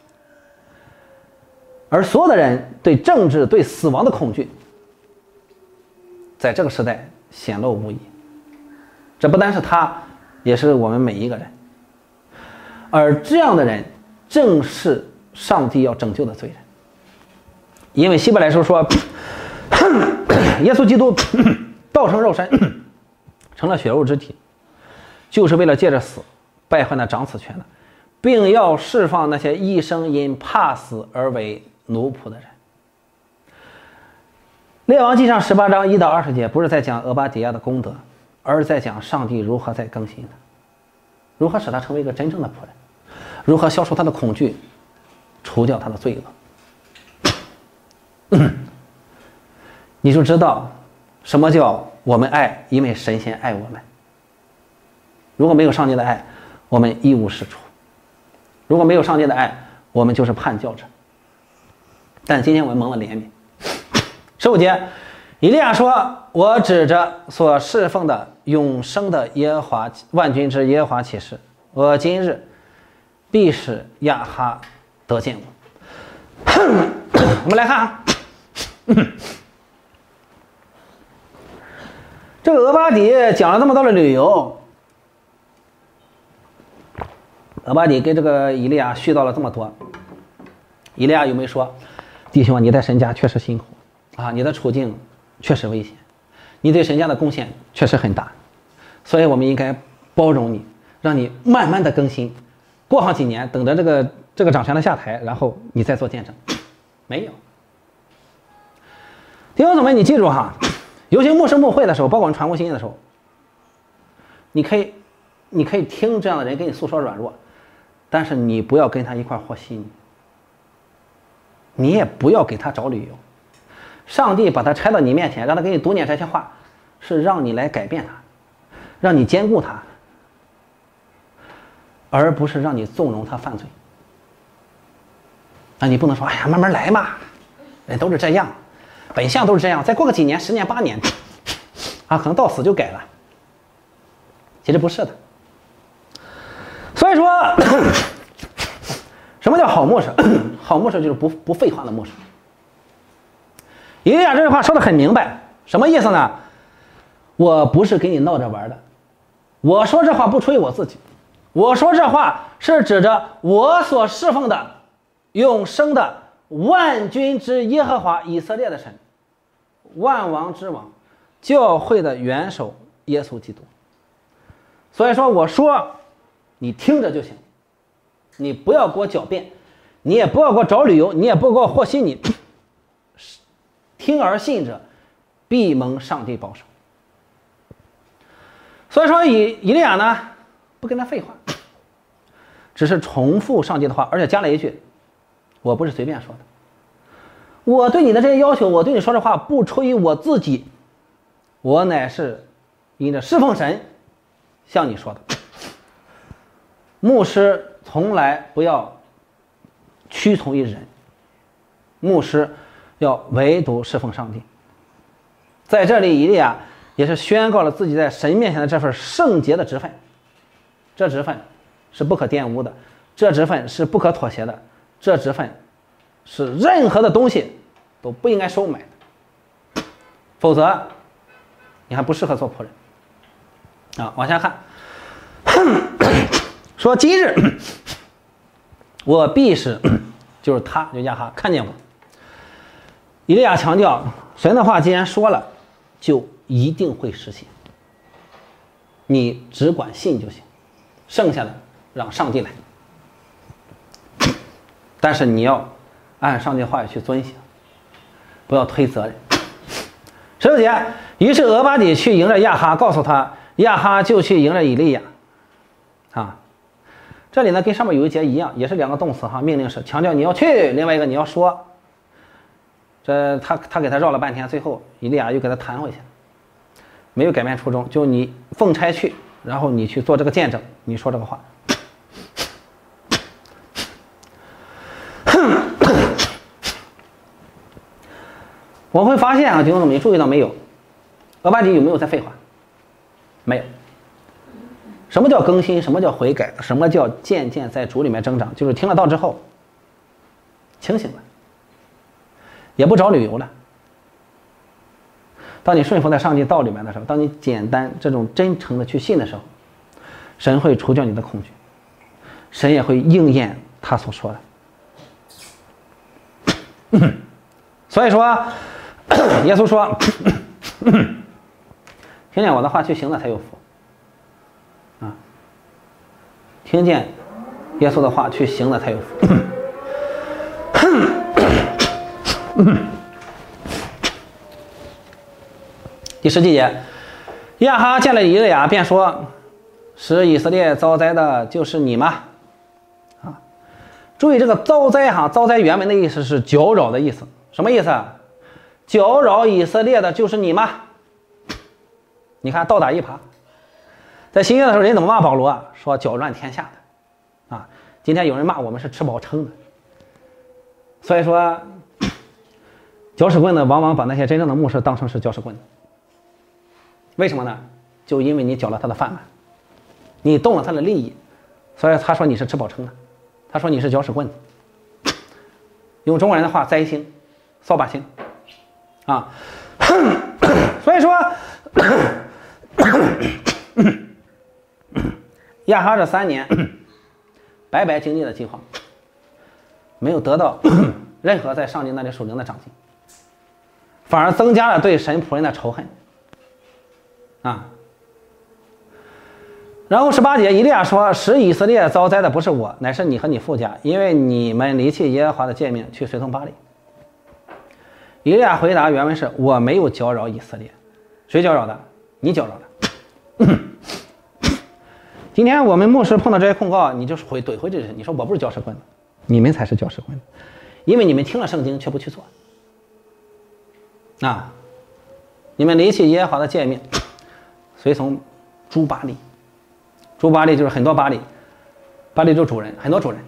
而所有的人对政治、对死亡的恐惧，在这个时代显露无遗。这不单是他，也是我们每一个人。而这样的人，正是上帝要拯救的罪人。因为希伯来书说，耶稣基督道成肉身，成了血肉之体，就是为了借着死败坏那掌死权的，并要释放那些一生因怕死而为奴仆的人。列王纪上十八章一到二十节不是在讲俄巴底亚的功德，而是在讲上帝如何在更新他，如何使他成为一个真正的仆人，如何消除他的恐惧，除掉他的罪恶。你就知道什么叫我们爱，因为神先爱我们。如果没有上帝的爱，我们一无是处；如果没有上帝的爱，我们就是叛教者。但今天我们蒙了怜悯。十五节，以利亚说：“我指着所侍奉的永生的耶和华万军之耶和华起誓，我今日必使亚哈得见我。”我们来看啊，这个俄巴底讲了这么多的理由，俄巴底跟这个以利亚絮叨了这么多，以利亚有没有说：“弟兄，你在神家确实辛苦啊，你的处境确实危险，你对神家的贡献确实很大，所以我们应该包容你，让你慢慢的更新，过上几年，等着这个这个掌权的下台，然后你再做见证。”没有。弟兄姊妹，你记住哈，尤其牧师牧会的时候，包括我们传福音的时候，你可以你可以听这样的人跟你诉说软弱，但是你不要跟他一块和稀泥，你也不要给他找理由。上帝把他拆到你面前，让他给你读念这些话，是让你来改变他，让你兼顾他，而不是让你纵容他犯罪。那你不能说：“哎呀，慢慢来嘛，人都是这样，本相都是这样，再过个几年、十年、八年，啊，可能到死就改了。”其实不是的。所以说，什么叫好牧师？好牧师就是不不废话的牧师。以利亚这句话说得很明白，什么意思呢？我不是跟你闹着玩的，我说这话不出于我自己，我说这话是指着我所侍奉的永生的万军之耶和华以色列的神，万王之王，教会的元首耶稣基督。所以说我说你听着就行，你不要给我狡辩，你也不要给我找理由，你也不给我和稀泥。听而信者必蒙上帝保守。所以说以以利亚呢不跟他废话，只是重复上帝的话，而且加了一句：“我不是随便说的，我对你的这些要求，我对你说这话不出于我自己，我乃是因着侍奉神向你说的。”牧师从来不要屈从于人，牧师要唯独侍奉上帝。在这里，以利亚也是宣告了自己在神面前的这份圣洁的职分，这职分是不可玷污的，这职分是不可妥协的，这职分是任何的东西都不应该收买的，否则你还不适合做仆人啊。往下看，说今日我必使，就是他，就亚哈看见我。以利亚强调，神的话既然说了，就一定会实现，你只管信就行，剩下的让上帝来。但是你要按上帝的话语去遵行，不要推责任。十六节，于是俄巴底去迎着亚哈，告诉他，亚哈就去迎着以利亚。啊，这里呢跟上面有一节一样，也是两个动词哈，命令是强调你要去，另外一个你要说。这他他给他绕了半天，最后以利亚又给他弹回去，没有改变初衷，就你奉差去，然后你去做这个见证，你说这个话。我会发现啊，弟兄姊妹，你注意到没有？俄巴底有没有在废话？没有。什么叫更新？什么叫悔改？什么叫渐渐在主里面增长？就是听了道之后，清醒了，也不找理由了。当你顺服在上帝道里面的时候，当你简单这种真诚的去信的时候，神会除掉你的恐惧，神也会应验他所说的。所以说。耶稣说听见我的话去行的才有福啊！听见耶稣的话去行的才有福。第十七节，亚哈见了以利亚，便说：使以色列遭灾的就是你吗？啊，注意这个遭灾哈，遭灾原文的意思是搅扰的意思，什么意思啊？搅扰以色列的就是你吗？你看倒打一耙。在新约的时候，人怎么骂保罗啊？说搅乱天下的啊。今天有人骂我们是吃饱撑的。所以说，搅屎棍子往往把那些真正的牧师当成是搅屎棍子。为什么呢？就因为你搅了他的饭碗，你动了他的利益，所以他说你是吃饱撑的，他说你是搅屎棍子。用中国人的话，灾星、扫把星。啊，所以说，亚哈这三年白白经历了饥荒，没有得到任何在上帝那里属灵的长进，反而增加了对神仆人的仇恨。啊，然后十八节，以利亚说：使以色列遭灾的不是我，乃是你和你父家，因为你们离弃耶和华的诫命，去随从巴力。以利亚回答原文是：我没有搅扰以色列。谁搅扰的？你搅扰的。今天我们牧师碰到这些控告，你就是回怼回这些，你说我不是搅屎棍子，你们才是搅屎棍子，因为你们听了圣经却不去做啊！你们离弃耶和华的诫命，随从诸巴力。诸巴力就是很多巴力，巴力就是主人，很多主人。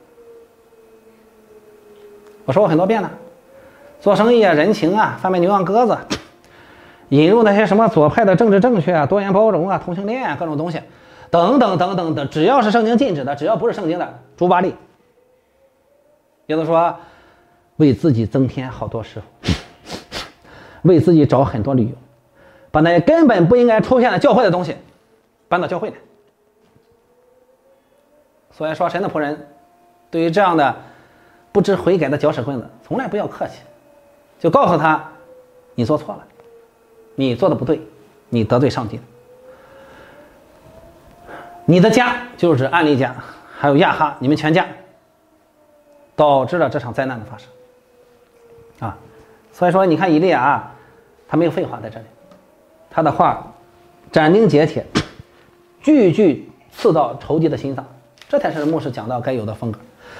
我说过很多遍了。做生意啊，人情啊，贩卖牛羊鸽子，引入那些什么左派的政治正确啊、多元包容啊、同性恋啊各种东西，等等等等等，只要是圣经禁止的，只要不是圣经的，诸巴力。也就是说，为自己增添好多师傅，为自己找很多理由，把那些根本不应该出现在教会的东西搬到教会来。所以说，神的仆人对于这样的不知悔改的搅屎棍子，从来不要客气。就告诉他，你做错了，你做的不对，你得罪上帝了。你的家就是指暗利家，还有亚哈，你们全家导致了这场灾难的发生啊！所以说，你看以利亚啊，他没有废话在这里，他的话斩钉截铁，句句刺到仇敌的心脏，这才是牧师讲道该有的风格。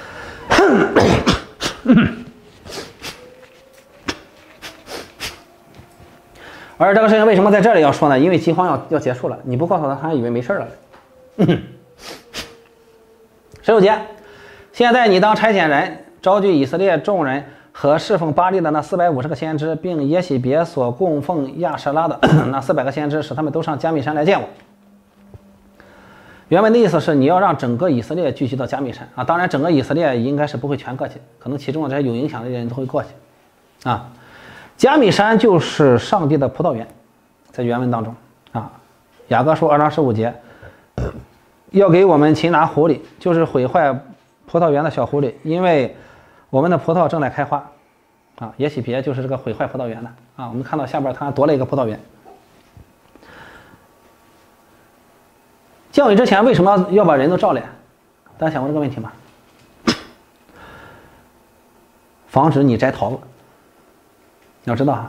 而这个事情为什么在这里要说呢？因为饥荒要要结束了，你不告诉他，他还以为没事了。十六节，现在你当差遣人招聚以色列众人和侍奉巴力的那四百五十个先知，并耶洗别所供奉亚舍拉的那四百个先知，使他们都上加密山来见我。原文的意思是你要让整个以色列聚集到加密山啊，当然整个以色列应该是不会全过去，可能其中的这些有影响的人都会过去啊。加密山就是上帝的葡萄园，在原文当中啊，雅各书二章十五节，要给我们擒拿狐狸，就是毁坏葡萄园的小狐狸，因为我们的葡萄正在开花啊。耶洗别就是这个毁坏葡萄园的啊。我们看到下边他夺了一个葡萄园。降雨之前为什么要把人都照脸？大家想过这个问题吗？ 防止你摘桃子。你要知道啊，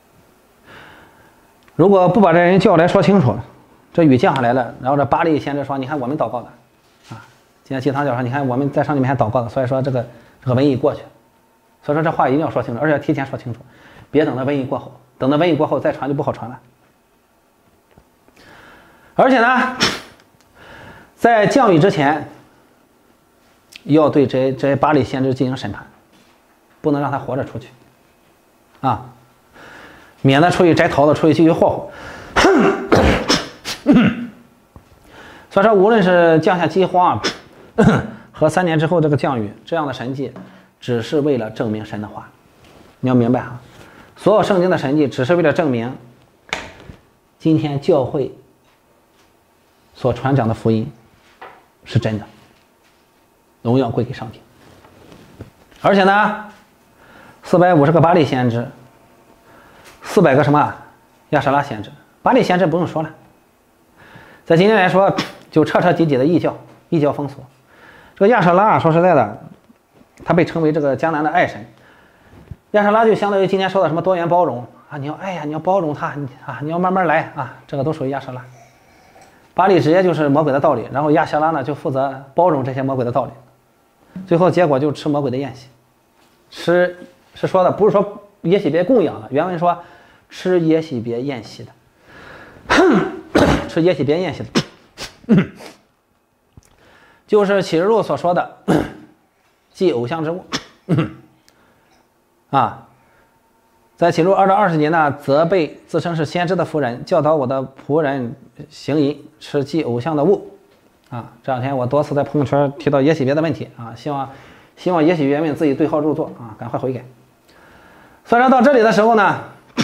如果不把这人叫来说清楚，这雨降下来了，然后这巴力先知说：“你看我们祷告的啊，今天祭坛教说，你看我们在上帝面前祷告的，所以说这个这个瘟疫过去。所以说这话一定要说清楚，而且要提前说清楚，别等到瘟疫过后，等到瘟疫过后再传就不好传了。而且呢，在降雨之前，要对这些这些巴力先知进行审判，不能让他活着出去啊，免得出去摘桃子，出去继续霍霍。所以说，无论是降下饥荒和三年之后这个降雨这样的神迹，只是为了证明神的话。你要明白啊，所有圣经的神迹只是为了证明今天教会所传讲的福音是真的，荣耀归给上帝。而且呢，四百五十个巴力先知，四百个什么亚舍拉先知，巴力先知不用说了，在今天来说就彻彻底底的异教，异教封锁。这个亚舍拉说实在的，他被称为这个迦南的爱神。亚舍拉就相当于今天说的什么多元包容啊，你要哎呀，你要包容他啊，你要慢慢来啊，这个都属于亚舍拉。巴力直接就是魔鬼的道理，然后亚舍拉呢就负责包容这些魔鬼的道理，最后结果就吃魔鬼的宴席。吃是说的不是说耶洗别供养的，原文说吃耶洗别宴席的，吃耶洗别宴席的，就是启示录所说的祭偶像之物啊。在启示录二到二十节呢，责备自称是先知的妇人，教导我的仆人行淫，吃祭偶像的物啊。这两天我多次在朋友圈提到耶洗别的问题啊，希望希望耶洗别们自己对号入座啊，赶快悔改。所以说到这里的时候呢，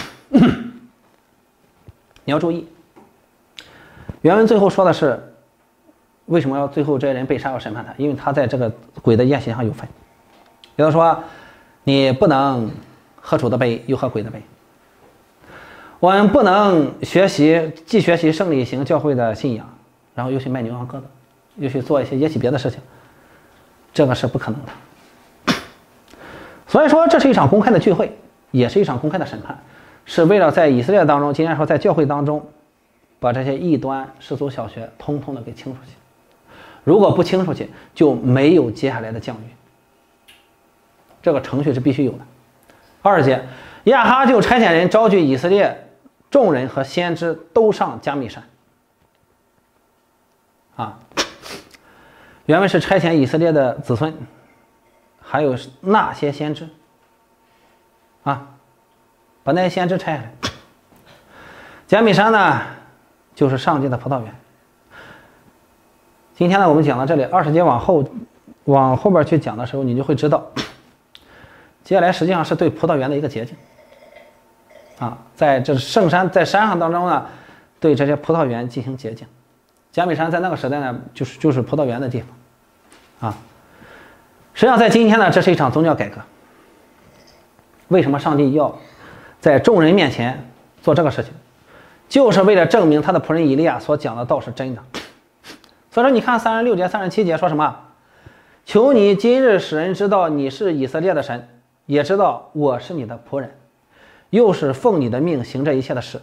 你要注意，原文最后说的是为什么要最后这些人被杀要审判他，因为他在这个鬼的宴席上有份。也就是说，你不能喝主的杯又喝鬼的杯，我们不能学习既学习圣礼型教会的信仰，然后又去卖牛羊鸽子，又去做一些耶洗别的事情，这个是不可能的。所以说这是一场公开的聚会，也是一场公开的审判，是为了在以色列当中，今天说在教会当中，把这些异端世俗小学通通的给清出去。如果不清出去，就没有接下来的降雨，这个程序是必须有的。二节，亚哈就差遣人招聚以色列众人和先知都上加密山啊，原文是差遣以色列的子孙，还有那些先知啊，把那些先知拆下来。加密山呢，就是上帝的葡萄园。今天呢，我们讲到这里，二十节往后往后边去讲的时候，你就会知道，接下来实际上是对葡萄园的一个洁净啊，在这圣山在山上当中呢，对这些葡萄园进行洁净。加密山在那个时代呢，就是就是葡萄园的地方啊。实际上在今天呢，这是一场宗教改革。为什么上帝要在众人面前做这个事情，就是为了证明他的仆人以利亚所讲的道是真的。所以说你看三十六节三十七节说什么，求你今日使人知道你是以色列的神，也知道我是你的仆人，又是奉你的命行这一切的事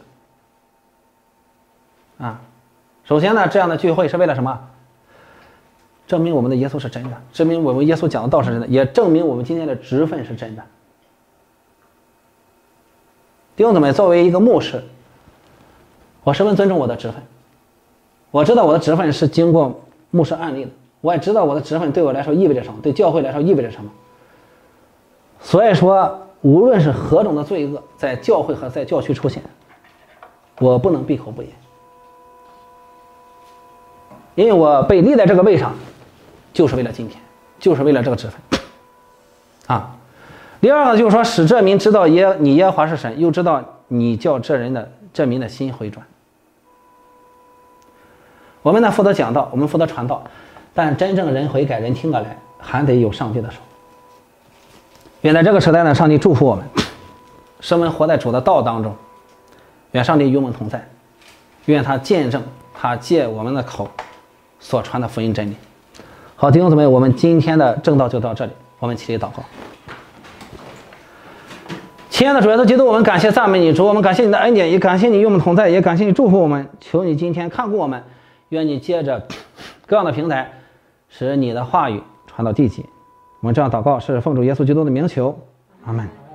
啊。首先呢，这样的聚会是为了什么？证明我们的耶稣是真的，证明我们耶稣讲的道是真的，也证明我们今天的职分是真的。弟兄姊妹，作为一个牧师，我十分尊重我的职分，我知道我的职分是经过牧师案例的，我也知道我的职分对我来说意味着什么，对教会来说意味着什么。所以说，无论是何种的罪恶在教会和在教区出现，我不能闭口不言，因为我被立在这个位上，就是为了今天，就是为了这个职分啊。第二个就是说，使这民知道耶你耶和华是神，又知道你叫这人的这民的心回转。我们呢负责讲道，我们负责传道，但真正人悔改人听得来，还得有上帝的手。愿在这个时代呢，上帝祝福我们，使我们活在主的道当中。愿上帝与我们同在，愿他见证他借我们的口所传的福音真理。好，弟兄姊妹，我们今天的正道就到这里，我们起立祷告。 亲爱的主耶稣基督，我们感谢赞美你，主，我们感谢你的恩典，也感谢你与我们同在，也感谢你祝福我们。求你今天看顾我们，愿你借着各样的平台，使你的话语传到地极。我们这样祷告是奉主耶稣基督的名求，阿们。